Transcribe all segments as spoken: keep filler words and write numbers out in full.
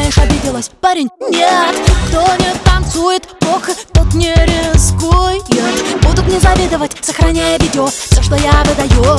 думаешь, обиделась? Парень, нет. Кто не танцует плохо, тот не рискует. Будут не завидовать, сохраняя видео все, что я выдаю.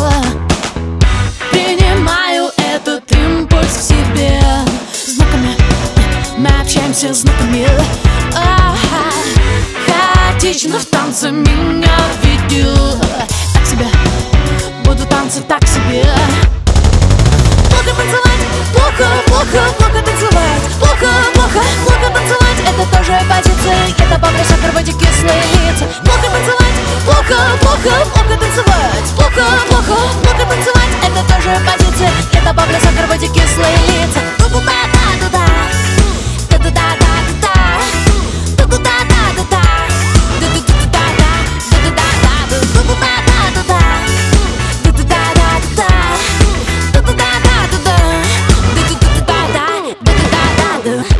Принимаю этот импульс в себе. Знаками мы общаемся знаками. А-ха. Хаотично в танце меня ведет. Так себе, буду танцы так себе. Плохо танцевать, плохо, плохо, плохо танцевать. Плохо, плохо, плохо танцевать. Это тоже позиция, это бабля, сахар, воде, кислые лица. Плохо танцевать, плохо, плохо, плохо танцевать. Плохо, плохо, плохо танцевать. Это тоже позиция, это бабля, сахар, воде, кислые лица. Ту-ту-та-та-та-та, та-та-та-та-та, ту-ту-та-та-та-та, ту-ту-та-та-та, ту-ту-та-та-та-та, ту-ту-та-та-та, ту-ту-та-та-та.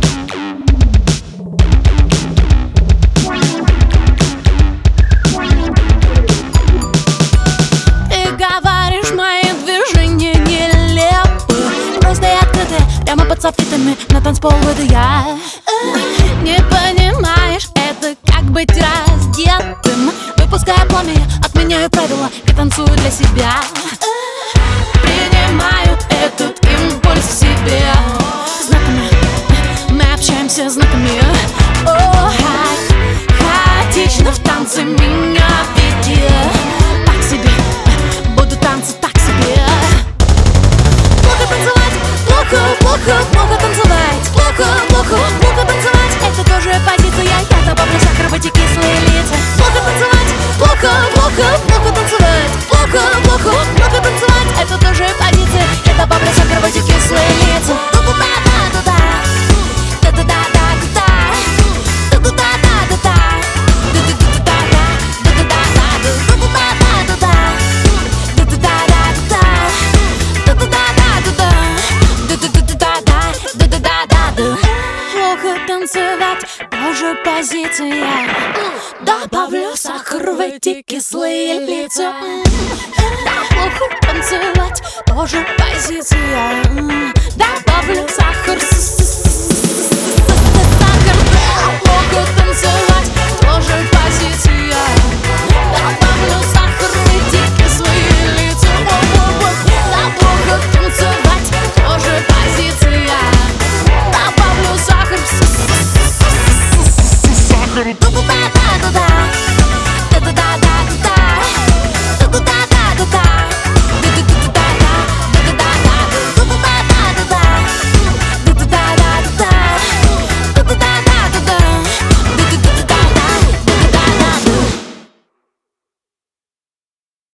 Ты говоришь, мои движения нелепы, просто и открыты, прямо под софитами на танцпол выйду я. Не понимаешь, это как быть раздетым. Выпуская пламя, отменяю правила, я танцую для себя. Принимаю этот импульс в себе. Знаками мы общаемся знаками. О, хаотично в танце меня ведет. Так себе, буду танцы так себе. Плохо танцевать, плохо, плохо, плохо танцевать. Плохо, плохо, плохо танцевать. Это тоже позиция, я добавлю сахар, воде, кислые лица. Плохо танцевать, плохо, плохо, плохо танцевать. Плохо, плохо, плохо танцевать. Это тоже позиция, я добавлю сахар, воде, кислые лица. Ту-ту-та-та-та-та, та-та-та-та-та, та-та-та-та-та, плохо танцевать, тоже позиция. Добавлю сахар в эти кислые лица. Плохо танцевать, тоже позиция. Добавлю сахар.